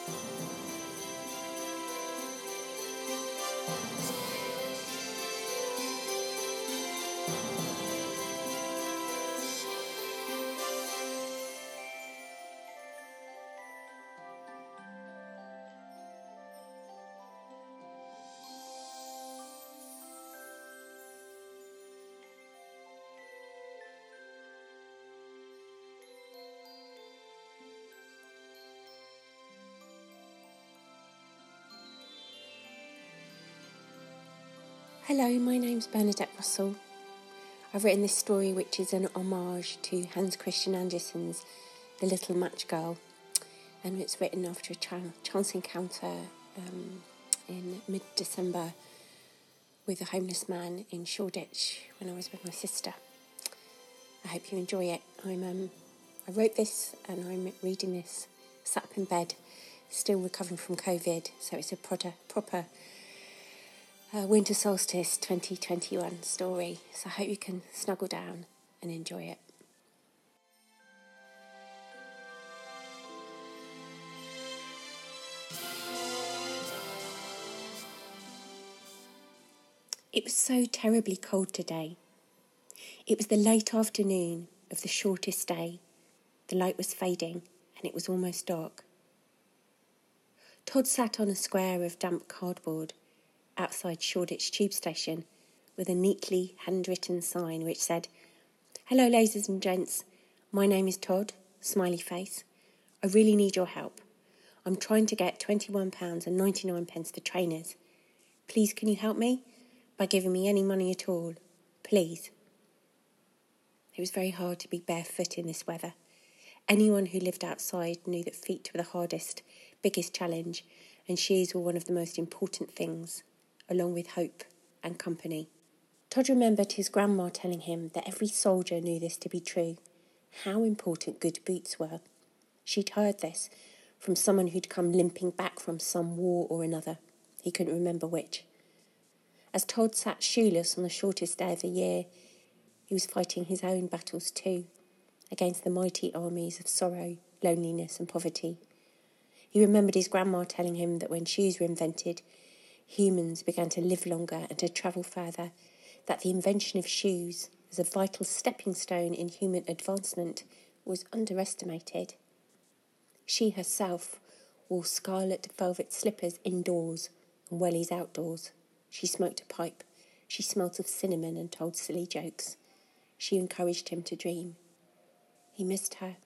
Hello, my name's Bernadette Russell. I've written this story which is an homage to Hans Christian Andersen's The Little Match Girl, and it's written after a chance encounter in mid-December with a homeless man in Shoreditch when I was with my sister. I hope you enjoy it. I wrote this and I'm reading this sat up in bed, still recovering from COVID, so it's a proper winter solstice 2021 story, so I hope you can snuggle down and enjoy it. It was so terribly cold today. It was the late afternoon of the shortest day. The light was fading and it was almost dark. Todd sat on a square of damp cardboard outside Shoreditch tube station with a neatly handwritten sign which said, "Hello ladies and gents, my name is Todd, smiley face. I really need your help. I'm trying to get £21.99 for trainers. Please can you help me by giving me any money at all, please." It was very hard to be barefoot in this weather. Anyone who lived outside knew that feet were the hardest, biggest challenge, and shoes were one of the most important things, along with hope and company. Todd remembered his grandma telling him that every soldier knew this to be true, how important good boots were. She'd heard this from someone who'd come limping back from some war or another. He couldn't remember which. As Todd sat shoeless on the shortest day of the year, he was fighting his own battles too, against the mighty armies of sorrow, loneliness and poverty. He remembered his grandma telling him that when shoes were invented, humans began to live longer and to travel further, that the invention of shoes as a vital stepping stone in human advancement was underestimated. She herself wore scarlet velvet slippers indoors and wellies outdoors. She smoked a pipe. She smelt of cinnamon and told silly jokes. She encouraged him to dream. He missed her.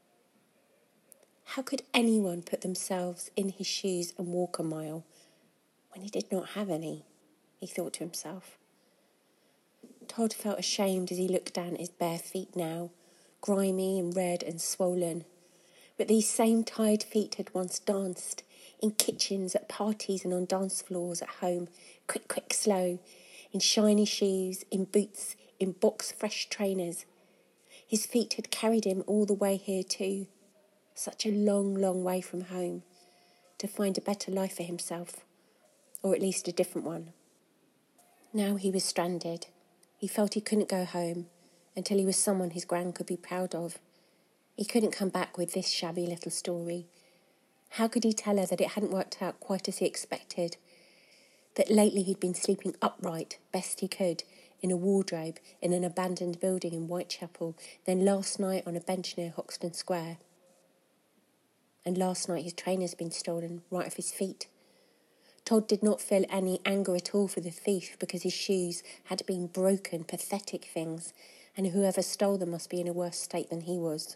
How could anyone put themselves in his shoes and walk a mile when he did not have any? He thought to himself. Todd felt ashamed as he looked down at his bare feet now, grimy and red and swollen. But these same tired feet had once danced in kitchens, at parties and on dance floors at home, quick, quick, slow, in shiny shoes, in boots, in box fresh trainers. His feet had carried him all the way here too, such a long, long way from home, to find a better life for himself, or at least a different one. Now he was stranded. He felt he couldn't go home until he was someone his gran could be proud of. He couldn't come back with this shabby little story. How could he tell her that it hadn't worked out quite as he expected? That lately he'd been sleeping upright, best he could, in a wardrobe in an abandoned building in Whitechapel, then last night on a bench near Hoxton Square. And last night his trainer's been stolen right off his feet. Todd did not feel any anger at all for the thief because his shoes had been broken, pathetic things, and whoever stole them must be in a worse state than he was.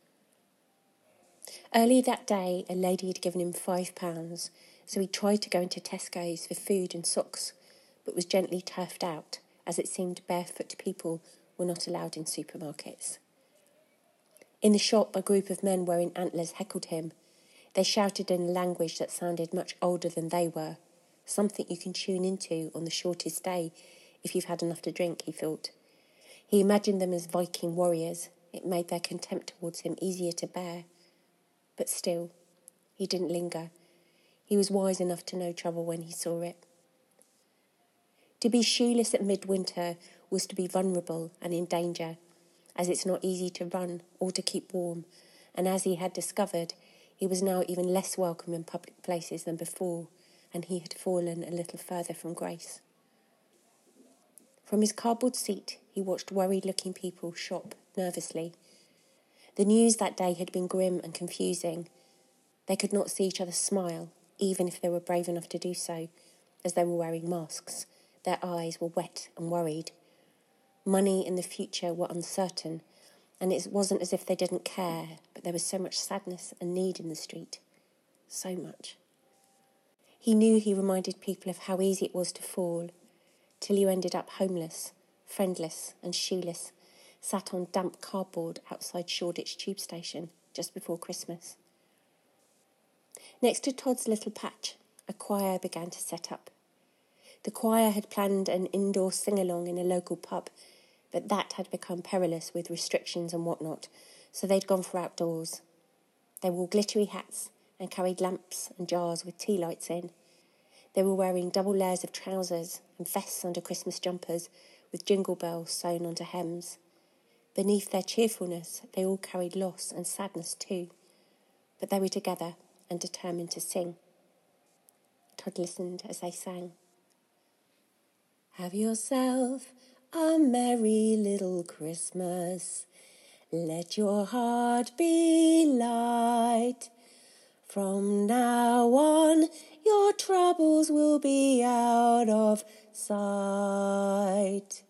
Early that day, a lady had given him £5, so he tried to go into Tesco's for food and socks, but was gently turfed out, as it seemed barefoot people were not allowed in supermarkets. In the shop, a group of men wearing antlers heckled him. They shouted in a language that sounded much older than they were, something you can tune into on the shortest day if you've had enough to drink, he thought. He imagined them as Viking warriors. It made their contempt towards him easier to bear. But still, he didn't linger. He was wise enough to know trouble when he saw it. To be shoeless at midwinter was to be vulnerable and in danger, as it's not easy to run or to keep warm, and as he had discovered, He was now even less welcome in public places than before, and he had fallen a little further from grace. From his cardboard seat, he watched worried-looking people shop nervously. The news that day had been grim and confusing. They could not see each other smile, even if they were brave enough to do so, as they were wearing masks. Their eyes were wet and worried. Money and the future were uncertain, and it wasn't as if they didn't care, but there was so much sadness and need in the street. So much. He knew he reminded people of how easy it was to fall, till you ended up homeless, friendless and shoeless, sat on damp cardboard outside Shoreditch tube station just before Christmas. Next to Todd's little patch, a choir began to set up. The choir had planned an indoor sing-along in a local pub, but that had become perilous with restrictions and whatnot, so they'd gone for outdoors. They wore glittery hats and carried lamps and jars with tea lights in. They were wearing double layers of trousers and vests under Christmas jumpers with jingle bells sewn onto hems. Beneath their cheerfulness, they all carried loss and sadness too, but they were together and determined to sing. Todd listened as they sang. Have yourself a merry little Christmas. Let your heart be light. From now on, your troubles will be out of sight.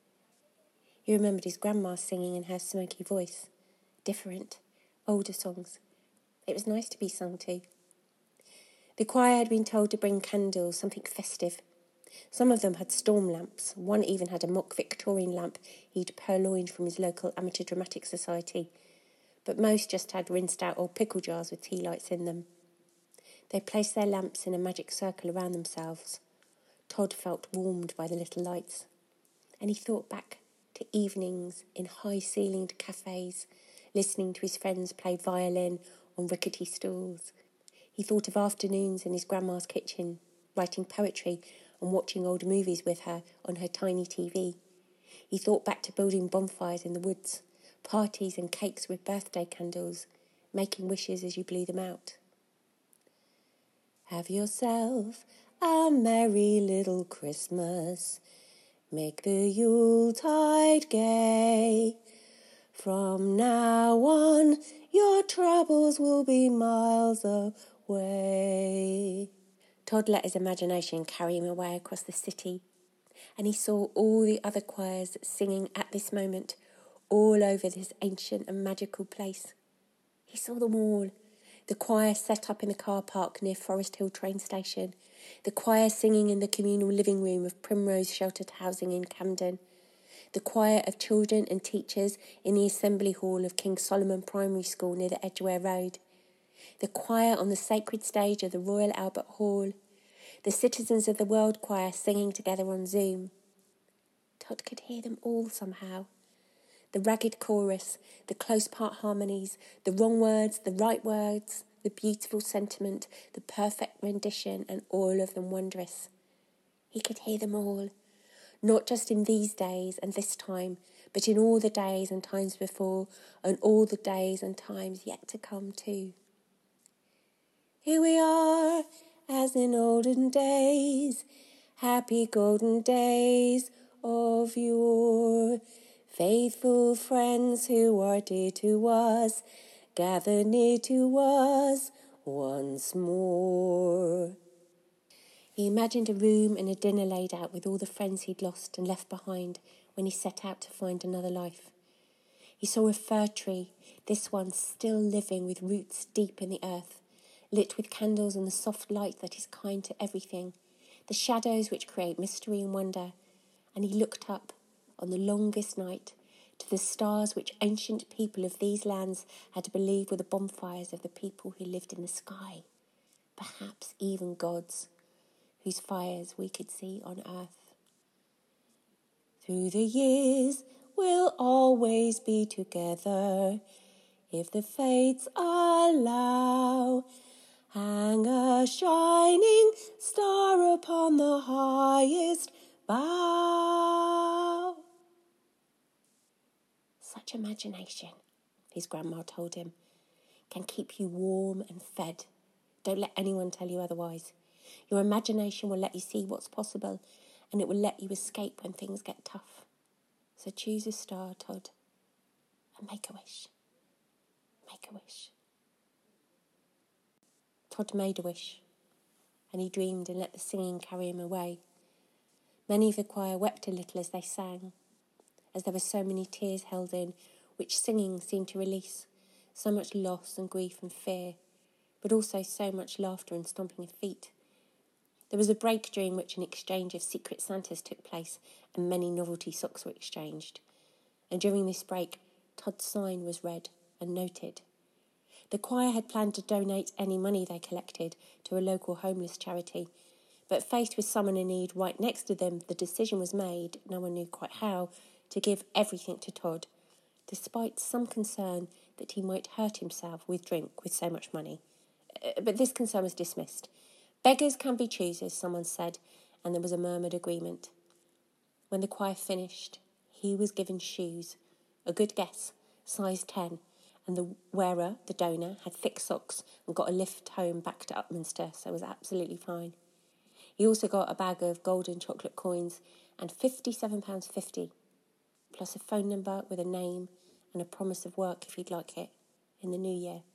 He remembered his grandma singing in her smoky voice. Different, older songs. It was nice to be sung to. The choir had been told to bring candles, something festive. Some of them had storm lamps. One even had a mock Victorian lamp he'd purloined from his local amateur dramatic society. But most just had rinsed out old pickle jars with tea lights in them. They placed their lamps in a magic circle around themselves. Todd felt warmed by the little lights. And he thought back to evenings in high-ceilinged cafes, listening to his friends play violin on rickety stools. He thought of afternoons in his grandma's kitchen, writing poetry and watching old movies with her on her tiny TV. He thought back to building bonfires in the woods, parties and cakes with birthday candles, making wishes as you blew them out. Have yourself a merry little Christmas. Make the Yuletide gay. From now on, your troubles will be miles away. Todd let his imagination carry him away across the city, and he saw all the other choirs singing at this moment all over this ancient and magical place. He saw them all. The choir set up in a car park near Forest Hill train station. The choir singing in the communal living room of Primrose Sheltered Housing in Camden. The choir of children and teachers in the Assembly Hall of King Solomon Primary School near the Edgware Road. The choir on the sacred stage of the Royal Albert Hall. The Citizens of the World choir singing together on Zoom. Todd could hear them all somehow. The ragged chorus, the close part harmonies, the wrong words, the right words, the beautiful sentiment, the perfect rendition, and all of them wondrous. He could hear them all, not just in these days and this time, but in all the days and times before, and all the days and times yet to come too. Here we are, as in olden days, happy golden days of yore. Faithful friends who are dear to us, gather near to us once more. He imagined a room and a dinner laid out with all the friends he'd lost and left behind when he set out to find another life. He saw a fir tree, this one still living with roots deep in the earth, lit with candles and the soft light that is kind to everything, the shadows which create mystery and wonder, and he looked up on the longest night to the stars which ancient people of these lands had believed were the bonfires of the people who lived in the sky, perhaps even gods, whose fires we could see on earth. Through the years we'll always be together, if the fates allow. Hang a shining star upon the highest bough. Such imagination, his grandma told him. can keep you warm and fed. Don't let anyone tell you otherwise. Your imagination will let you see what's possible, and it will let you escape when things get tough. So choose a star, Todd, and make a wish. Make a wish. Todd made a wish, and he dreamed and let the singing carry him away. Many of the choir wept a little as they sang, as there were so many tears held in, which singing seemed to release, so much loss and grief and fear, but also so much laughter and stomping of feet. There was a break during which an exchange of secret Santas took place and many novelty socks were exchanged. And during this break, Todd's sign was read and noted. The choir had planned to donate any money they collected to a local homeless charity, but faced with someone in need right next to them, the decision was made, no one knew quite how, to give everything to Todd, despite some concern that he might hurt himself with drink with so much money. But this concern was dismissed. Beggars can be choosers, someone said, and there was a murmured agreement. When the choir finished, he was given shoes, a good guess, size 10, and the wearer, the donor, had thick socks and got a lift home back to Upminster, so it was absolutely fine. He also got a bag of golden chocolate coins and £57.50, plus a phone number with a name and a promise of work if he'd like it in the new year.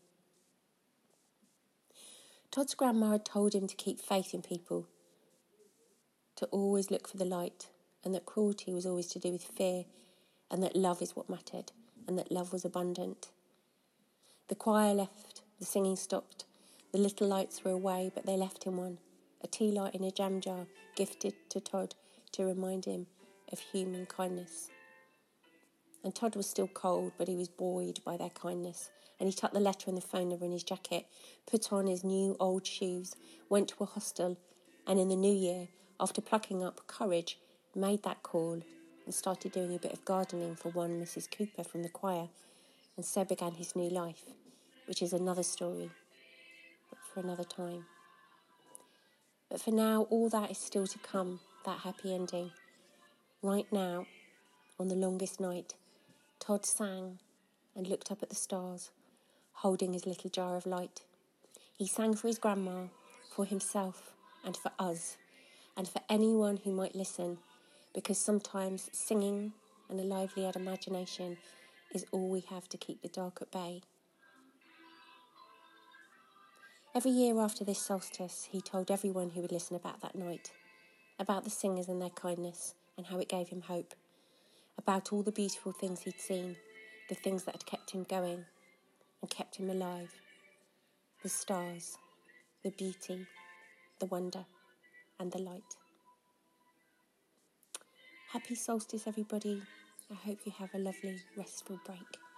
Todd's grandma had told him to keep faith in people, to always look for the light, and that cruelty was always to do with fear, and that love is what mattered, and that love was abundant. The choir left, the singing stopped, the little lights were away, but they left him one, a tea light in a jam jar gifted to Todd to remind him of human kindness. And Todd was still cold, but he was buoyed by their kindness, and he tucked the letter and the phone number in his jacket, put on his new old shoes, went to a hostel, and in the new year, after plucking up courage, made that call and started doing a bit of gardening for one Mrs. Cooper from the choir, and so began his new life, which is another story, but for another time. But for now, all that is still to come, that happy ending. Right now, on the longest night, Todd sang and looked up at the stars, holding his little jar of light. He sang for his grandma, for himself, and for us, and for anyone who might listen, because sometimes singing and a lively-eyed imagination is all we have to keep the dark at bay. Every year after this solstice, he told everyone who would listen about that night, about the singers and their kindness, and how it gave him hope, about all the beautiful things he'd seen, the things that had kept him going and kept him alive, the stars, the beauty, the wonder, and the light. Happy solstice, everybody. I hope you have a lovely, restful break.